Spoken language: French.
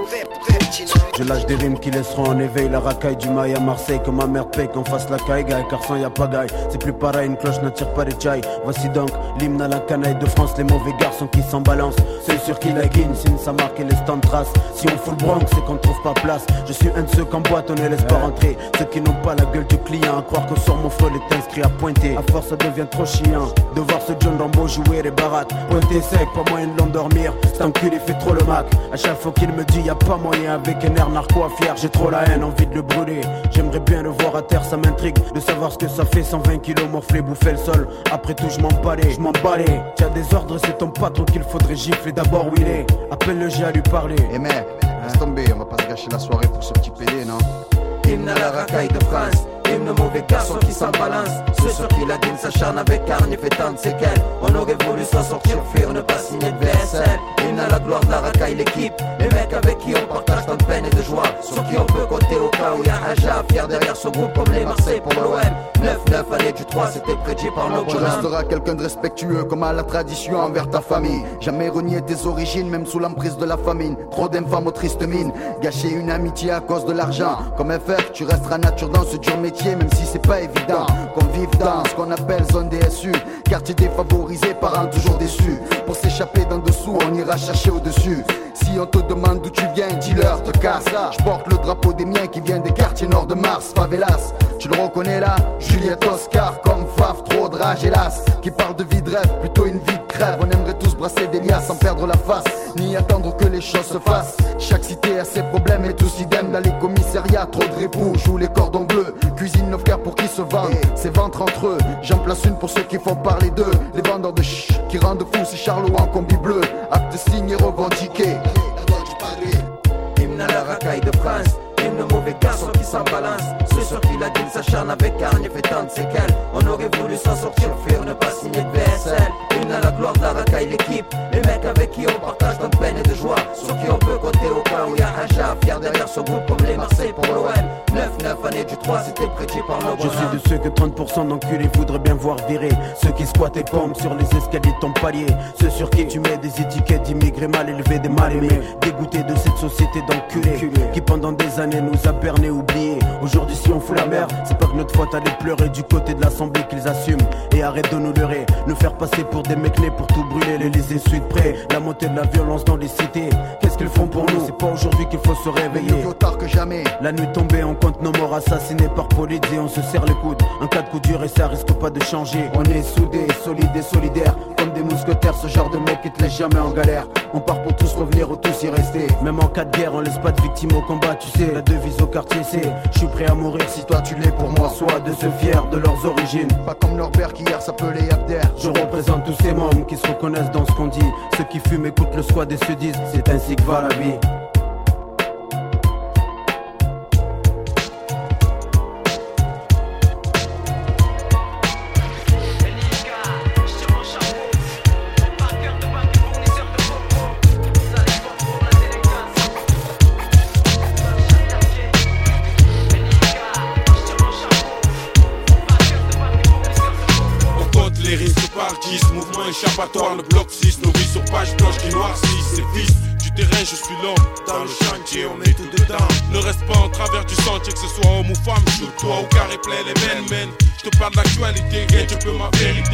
Je lâche des rimes qui laisseront en éveil la racaille du maï à Marseille. Que ma mère paye qu'on fasse la caille, car sans y'a pas gaille. C'est plus pareil, une cloche n'attire pas les tchailles. Voici donc l'hymne à la canaille de France. Les mauvais garçons qui s'en balancent, ceux sur qui la guine signe sa marque et laisse tant de traces. Si on fout le Bronx, c'est qu'on trouve pas place. Je suis un de ceux qu'en boîte on ne laisse pas rentrer. Ceux qui n'ont pas la gueule du client, à croire que sur mon flot est inscrit à pointer. À force ça devient trop chiant de voir ce John Rambo jouer les baraques. Pointer sec, pas moyen de l'endormir. Cet enculé fait trop le mac. À chaque fois qu'il me dit y'a pas moyen, avec un air narco à fier, j'ai trop la haine, envie de le brûler. J'aimerais bien le voir à terre, ça m'intrigue de savoir ce que ça fait, 120 kilos morflé, bouffer le sol. Après tout je m'en balais. T'as des ordres, c'est ton patron qu'il faudrait gifler d'abord où il est. Appelle le G à lui parler. Eh mec, laisse tomber, on va pas se gâcher la soirée pour ce petit PD, non? Hymne à la racaille de France, hymne mauvais garçon qui s'en balance. Ceux sur qui la dîme s'acharne avec hargne et fait tant de séquelles. On aurait voulu s'en sortir, fuir, ne pas signer de VSL. Hymne à la gloire de la racaille, l'équipe, les mecs avec qui on partage tant de peine et de joie. Sur qui on peut compter au cas où y'a Aja, fier derrière ce groupe comme les Marseille pour l'OM. 9-9 année du 3, c'était prédit par nos Tu resteras quelqu'un de respectueux comme à la tradition envers ta famille. Jamais renier tes origines, même sous l'emprise de la famine. Trop d'infâmes aux tristes mines, gâcher une amitié à cause de l'argent. Comme FF, tu resteras nature dans ce dur métier, même si c'est pas évident. Qu'on vive dans ce qu'on appelle zone DSU, quartier défavorisé, parents toujours déçus. Pour s'échapper d'en dessous, on ira chercher au-dessus. Si on te demande d'où tu viens, dis-leur, te casse. Je porte le drapeau des miens qui vient des quartiers nord de Mars, favelas. Tu le reconnais là, Juliette Oscar, comme Faf, trop de rage hélas. Qui parle de vie de rêve, plutôt une vie de crève. On aimerait tous brasser des liasses sans perdre la face, ni attendre que les choses se fassent. Chaque cité a ses problèmes et tous idem dans les commissariats. Trop de répouts, jouent les cordons bleus. Cuisine nos frères pour qu'ils se vendent, c'est ventre entre eux. J'en place une pour ceux qui font parler d'eux. Les vendeurs de ch'ch qui rendent fou ces charlots en combi bleu. Acte signé revendiqué. Hymne à la racaille de France, hymne mauvais garçon qui s'en balance. Ceux sur qui la dîme s'acharne avec hargne et fait tant de séquelles. On aurait voulu s'en sortir, fuir, ne pas signer de VSL. Hymne à la gloire de la racaille, l'équipe, les mecs avec qui on partage tant de peine et de joie. Sur qui on peut compter au cas où y'a Aja, fier derrière ce groupe comme les Marseille pour l'OM. 9-9 année du 3, c'était prédit par nos Je suis de ceux que 30% d'enculés voudraient bien voir virer. Ceux qui squattent et pompent sur les escaliers de ton palier. Ceux sur qui tu mets des étiquettes d'immigrés mal élevés, des mal aimés. Dégoûtés de cette société d'enculés qui pendant des années nous a bernés, oubliés. Aujourd'hui si on fout la merde, c'est pas que notre faute à les pleurer du côté de l'assemblée qu'ils assument. Et arrête de nous leurrer, nous faire passer pour des mecs nés pour tout brûler. Les laisser suite près, la montée de la violence dans les cités. Qu'est-ce qu'ils font pour nous? C'est pas aujourd'hui qu'il faut se réveiller. Mieux vaut tard que jamais. La nuit tombée, on compte nos morts assassinés par police et on se serre les coudes. Un cas de coup dur et ça risque pas de changer. On est soudés, solides et solidaires, comme des mousquetaires, ce genre de mec qui te laisse jamais en galère. On part pour tous revenir ou tous y rester. Même en cas de guerre, on laisse pas de victimes au combat, tu sais. La devise au quartier c'est: je suis prêt à mourir si toi tu l'es pour moi. Sois de ceux fiers de leurs origines, pas comme Norbert qui hier s'appelait Abder. Je représente tous ces mômes qui se reconnaissent dans ce qu'on dit. Ceux qui fument écoutent le squad et se disent: c'est ainsi que va la vie. Mouvement échappatoire, le bloc 6 nourri sur page blanche qui noircit ses fils du terrain, je suis l'homme. Dans le chantier, on est tout dedans. Ne reste pas en travers du sentier, que ce soit homme ou femme. Shoot toi au carré plein les men. Je te parle d'actualité, tu peux ma vérité.